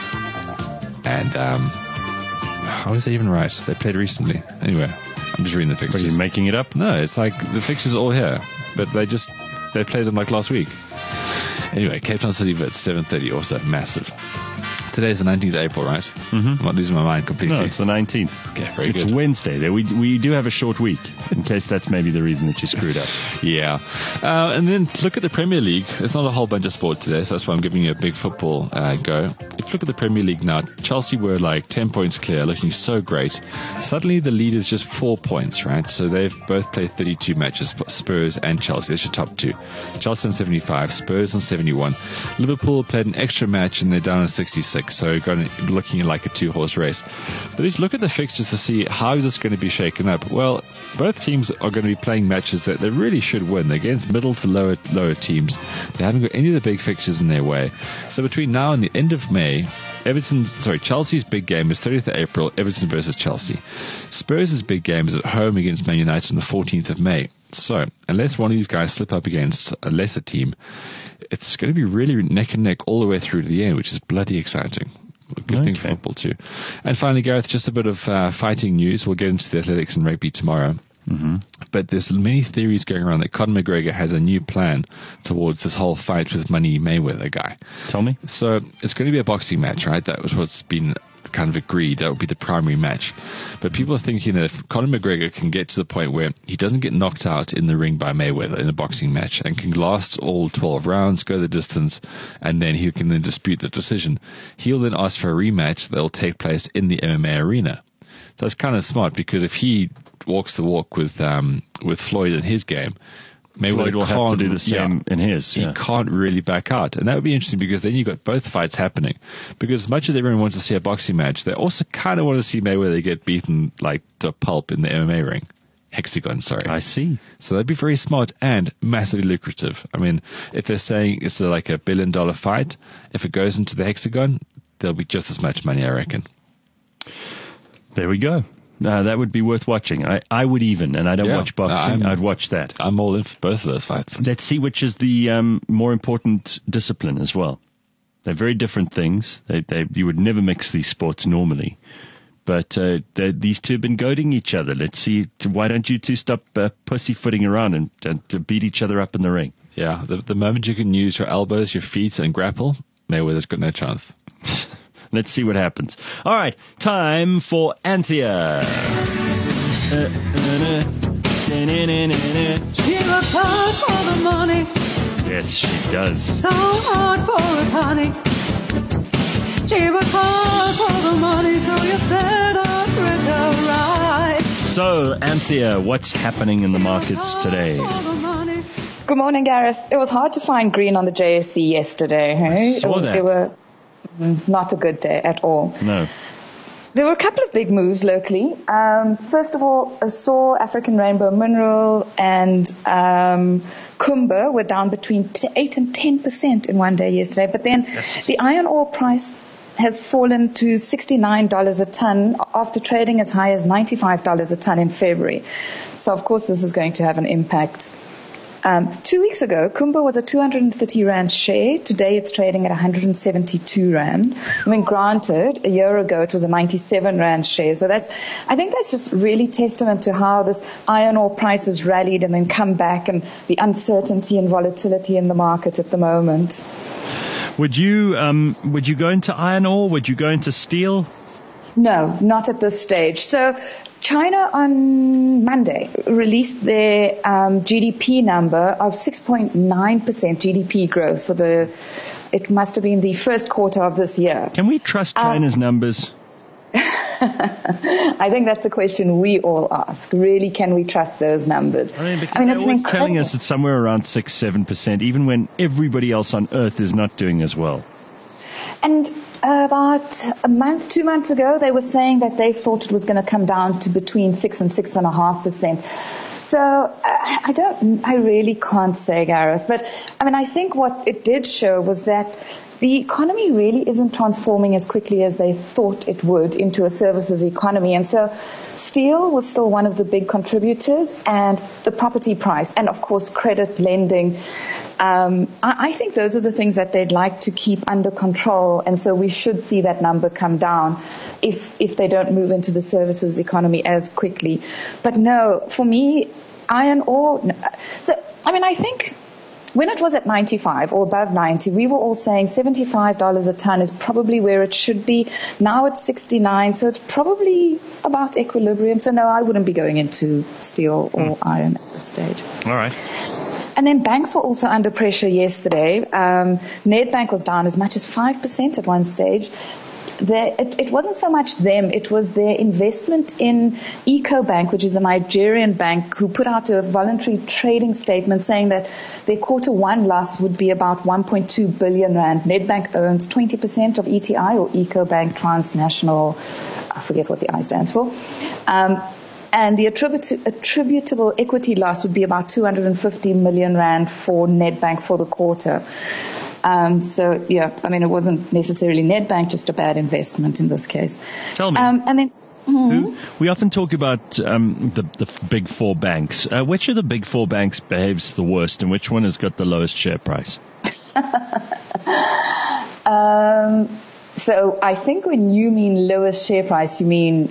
And how is that even right? They played recently. Anyway, I'm just reading the fixtures. Are you making it up? No, it's like the fixtures are all here, but they played them like last week. Anyway, Cape Town City Wits 7:30, also massive. Today's the 19th of April, right? Mm-hmm. I'm not losing my mind completely. No, it's the 19th. Okay, very good. It's Wednesday. We do have a short week, in case that's maybe the reason that you screwed up. Yeah. And then look at the Premier League. It's not a whole bunch of sport today, so that's why I'm giving you a big football go. If you look at the Premier League now, Chelsea were like 10 points clear, looking so great. Suddenly the lead is just 4 points, right? So they've both played 32 matches, Spurs and Chelsea. That's your top 2. Chelsea on 75, Spurs on 71. Liverpool played an extra match and they're down on 66. So looking like a 2-horse race. But if you look at the fixtures to see how is this going to be shaken up, well, both teams are going to be playing matches that they really should win. They're against middle to lower teams. They haven't got any of the big fixtures in their way. So between now and the end of May, Chelsea's big game is 30th of April, Everton versus Chelsea. Spurs' big game is at home against Man United on the 14th of May. So, unless one of these guys slip up against a lesser team, it's going to be really neck and neck all the way through to the end, which is bloody exciting. Good thing for football too. And finally, Gareth, just a bit of fighting news. We'll get into the athletics and rugby tomorrow. Mm-hmm. But there's many theories going around that Conor McGregor has a new plan towards this whole fight with Money Mayweather guy. Tell me. So it's going to be a boxing match, right? That was what's been kind of agreed. That would be the primary match. But people are thinking that if Conor McGregor can get to the point where he doesn't get knocked out in the ring by Mayweather in a boxing match and can last all 12 rounds, go the distance, and then he can then dispute the decision, he'll then ask for a rematch that will take place in the MMA arena. So it's kind of smart because if he walks the walk with Floyd in his game, Mayweather will have to do the same in his. He can't really back out. And that would be interesting because then you've got both fights happening. Because as much as everyone wants to see a boxing match, they also kind of want to see Mayweather get beaten like to pulp in the MMA ring. Hexagon, sorry. I see. So that'd be very smart and massively lucrative. I mean, if they're saying it's like $1 billion fight, if it goes into the Hexagon, there'll be just as much money, I reckon. There we go. That would be worth watching. I would even, and I don't watch boxing. I'd watch that. I'm all in for both of those fights. Let's see which is the more important discipline as well. They're very different things. You would never mix these sports normally. But these two have been goading each other. Let's see, why don't you two stop pussyfooting around and to beat each other up in the ring? Yeah, the moment you can use your elbows, your feet, and grapple, Mayweather's got no chance. Let's see what happens. All right, time for Anthea. She works hard for the money. Yes, she does. So hard for it, honey. She works hard for the money, so you better treat her right. So, Anthea, what's happening in the markets today? Good morning, Gareth. It was hard to find green on the JSE yesterday. Hey? I saw that. They were not a good day at all. No. There were a couple of big moves locally. First of all, I saw African Rainbow Mineral and Kumba were down between 8 and 10% in one day yesterday. But then the iron ore price has fallen to $69 a ton after trading as high as $95 a ton in February. So, of course, this is going to have an impact. 2 weeks ago, Kumba was a 230 Rand share. Today it's trading at 172 Rand. I mean, granted, a year ago it was a 97 Rand share. So I think that's just really testament to how this iron ore price has rallied and then come back, and the uncertainty and volatility in the market at the moment. Would you go into iron ore? Would you go into steel? No, not at this stage. So China on Monday released their GDP number of 6.9% GDP growth for it must have been the first quarter of this year. Can we trust China's numbers? I think that's a question we all ask. Really, can we trust those numbers? I mean they're always telling us it's somewhere around 6-7%, even when everybody else on earth is not doing as well. And about a month, 2 months ago, they were saying that they thought it was going to come down to between 6 and 6.5%. So I really can't say, Gareth. But I mean, I think what it did show was that the economy really isn't transforming as quickly as they thought it would into a services economy. And so steel was still one of the big contributors, and the property price, and of course credit lending. I think those are the things that they'd like to keep under control, and so we should see that number come down if they don't move into the services economy as quickly. But no, for me, iron ore. So, I mean, I think when it was at 95 or above 90, we were all saying $75 a ton is probably where it should be. Now it's 69, so it's probably about equilibrium. So no, I wouldn't be going into steel or iron at this stage. All right. And then banks were also under pressure yesterday. Nedbank was down as much as 5% at one stage. It wasn't so much them, it was their investment in EcoBank, which is a Nigerian bank, who put out a voluntary trading statement saying that their quarter one loss would be about 1.2 billion Rand. Nedbank owns 20% of ETI, or EcoBank Transnational, I forget what the I stands for. And the attributable equity loss would be about 250 million Rand for Nedbank for the quarter. So, yeah, I mean, it wasn't necessarily Nedbank, just a bad investment in this case. Tell me. And then, we often talk about the big four banks. Which of the big four banks behaves the worst, and which one has got the lowest share price? So I think when you mean lowest share price, you mean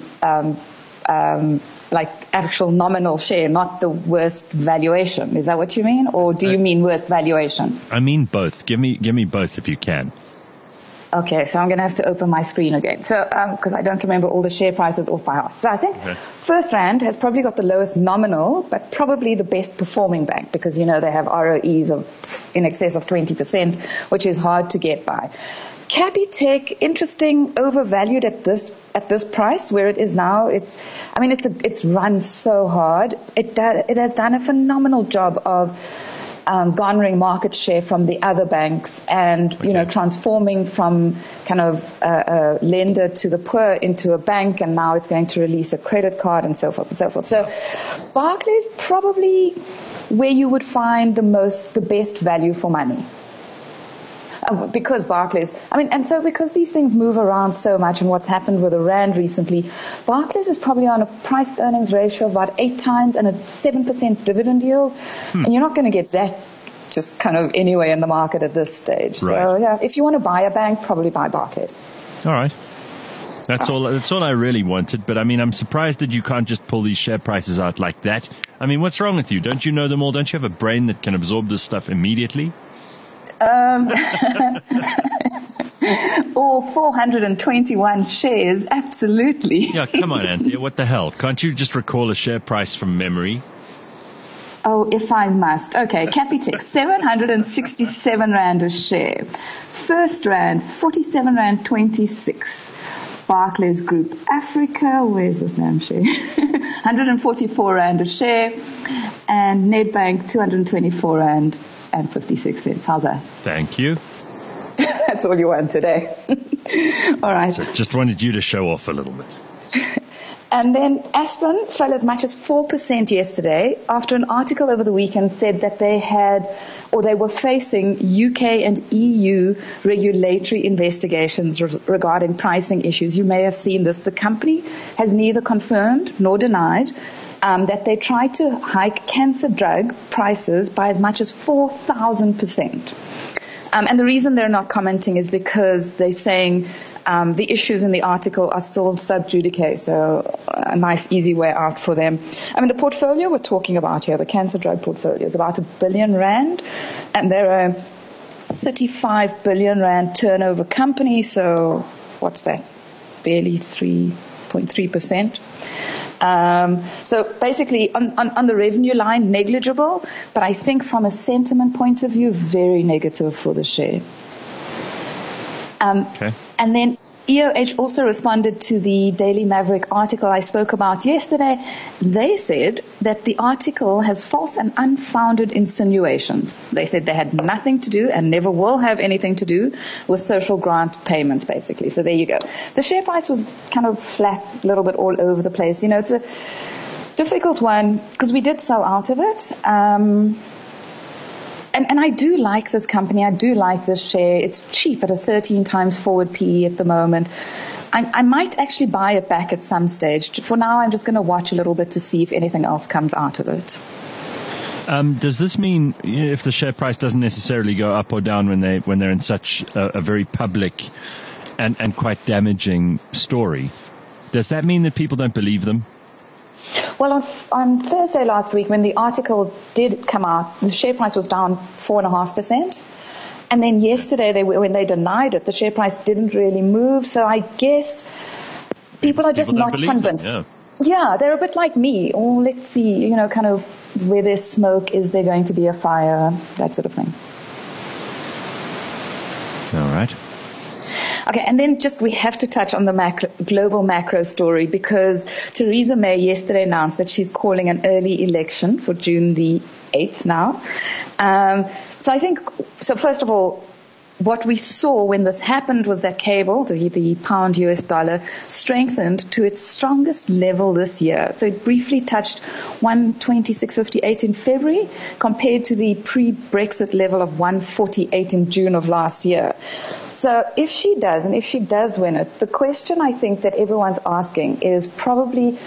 like actual nominal share, not the worst valuation. Is that what you mean? Or do you mean worst valuation? I mean both. Give me both if you can. Okay, so I'm going to have to open my screen again. So, because I don't remember all the share prices off by heart. So I think First Rand has probably got the lowest nominal, but probably the best performing bank, because, you know, they have ROEs of in excess of 20%, which is hard to get by. Capitec, interesting, overvalued at this price where it is now. It's run so hard. It has done a phenomenal job of garnering market share from the other banks and, you know, transforming from kind of a lender to the poor into a bank, and now it's going to release a credit card and so forth and so forth. So Barclays probably where you would find the best value for money. Because Barclays, because these things move around so much, and what's happened with the Rand recently, Barclays is probably on a price earnings ratio of about 8 times and a 7% dividend yield. And you're not going to get that just kind of anywhere in the market at this stage. Right. So yeah, if you want to buy a bank, probably buy Barclays. All right. That's all I really wanted. But I mean, I'm surprised that you can't just pull these share prices out like that. I mean, what's wrong with you? Don't you know them all? Don't you have a brain that can absorb this stuff immediately? Or 421 shares, absolutely. Yeah, come on, Anthea, what the hell? Can't you just recall a share price from memory? Oh, if I must. Okay, Capitec, 767 Rand a share. First Rand, 47 Rand 26. Barclays Group Africa, where's this damn share? 144 Rand a share. And Nedbank, 224 Rand. And 56 cents. How's that? Thank you. That's all you want today. All right. So just wanted you to show off a little bit. And then Aspen fell as much as 4% yesterday after an article over the weekend said that they were facing UK and EU regulatory investigations regarding pricing issues. You may have seen this. The company has neither confirmed nor denied that they tried to hike cancer drug prices by as much as 4,000%. And the reason they're not commenting is because they're saying the issues in the article are still sub judice, so a nice, easy way out for them. I mean, the portfolio we're talking about here, the cancer drug portfolio, is about R1 billion, and they're a 35 billion rand turnover company, so what's that? Barely 3.3%. So basically, on the revenue line, negligible, but I think from a sentiment point of view, very negative for the share. Okay. And then EOH also responded to the Daily Maverick article I spoke about yesterday. They said that the article has false and unfounded insinuations. They said they had nothing to do and never will have anything to do with social grant payments, basically. So there you go. The share price was kind of flat, a little bit all over the place. You know, it's a difficult one because we did sell out of it. And I do like this company. I do like this share. It's cheap at a 13 times forward PE at the moment. I might actually buy it back at some stage. For now, I'm just going to watch a little bit to see if anything else comes out of it. Does this mean if the share price doesn't necessarily go up or down when they're in such a very public and quite damaging story, does that mean that people don't believe them? Well, on Thursday last week, when the article did come out, the share price was down 4.5%. And then yesterday, when they denied it, the share price didn't really move. So I guess people are just not convinced. Them, yeah. Yeah, they're a bit like me. Oh, let's see, kind of where there's smoke, is there going to be a fire, that sort of thing. All right. Okay, and then we have to touch on the global macro story because Theresa May yesterday announced that she's calling an early election for June the 8th now. So first of all, what we saw when this happened was that cable, the pound US dollar, strengthened to its strongest level this year. So it briefly touched 126.58 in February compared to the pre-Brexit level of 148 in June of last year. So if she does win it, the question I think that everyone's asking is probably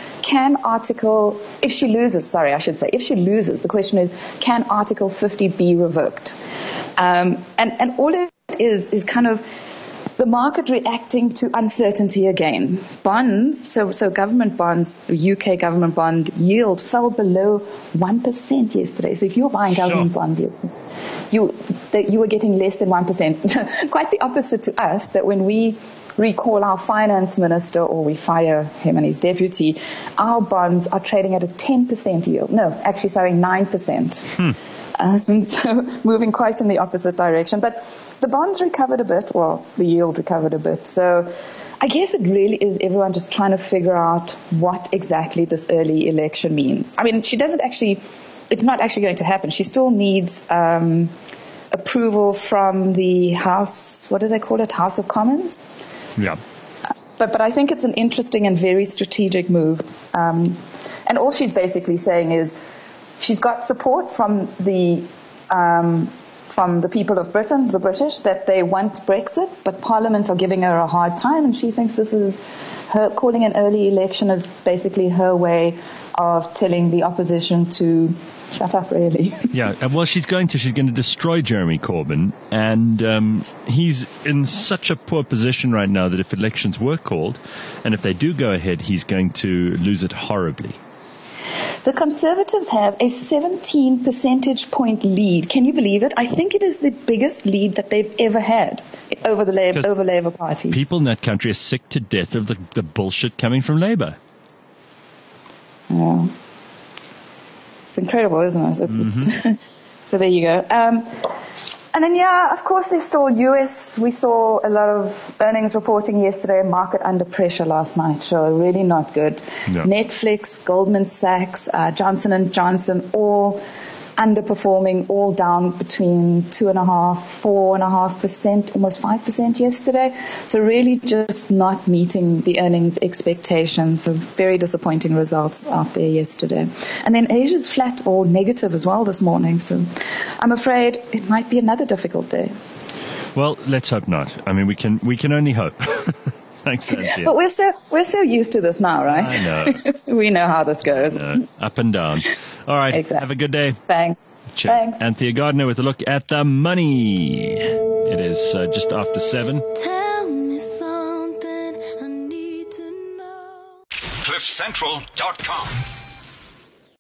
if she loses, the question is, can Article 50 be revoked? And all it is kind of the market reacting to uncertainty again. Bonds, so government bonds, the UK government bond yield fell below 1% yesterday. So if you were buying government bonds, you were getting less than 1%. Quite the opposite to us, that when we recall our finance minister or we fire him and his deputy, our bonds are trading at a 10% yield. No, actually, 9%. So moving quite in the opposite direction. But the bonds recovered a bit. Well, the yield recovered a bit. So I guess it really is everyone just trying to figure out what exactly this early election means. I mean, it's not actually going to happen. She still needs approval from the House, what do they call it, House of Commons? Yeah. But I think it's an interesting and very strategic move. And all she's basically saying is she's got support from the people of Britain, the British, that they want Brexit, but Parliament are giving her a hard time, and she thinks this is her calling an early election is basically her way of telling the opposition to shut up, really. Yeah, well, she's going to destroy Jeremy Corbyn, and he's in such a poor position right now that if elections were called, and if they do go ahead, he's going to lose it horribly. The Conservatives have a 17 percentage point lead. Can you believe it? I think it is the biggest lead that they've ever had over the Labour Party. People in that country are sick to death of the bullshit coming from Labour. Yeah. It's incredible, isn't it? So there you go. And then, of course, there's still US. We saw a lot of earnings reporting yesterday, market under pressure last night, so really not good. No. Netflix, Goldman Sachs, Johnson & Johnson, all underperforming, all down between 2.5%, 4.5%, almost 5% yesterday. So really just not meeting the earnings expectations. So very disappointing results out there yesterday. And then Asia's flat or negative as well this morning. So I'm afraid it might be another difficult day. Well, let's hope not. I mean, we can only hope. Thanks, Anthea. But we're so used to this now, right? I know. We know how this goes. Up and down. All right. Exactly. Have a good day. Thanks. Cheers. Thanks. Anthea Gardner with a look at the money. It is just after 7. Tell me something I need to know. CliffCentral.com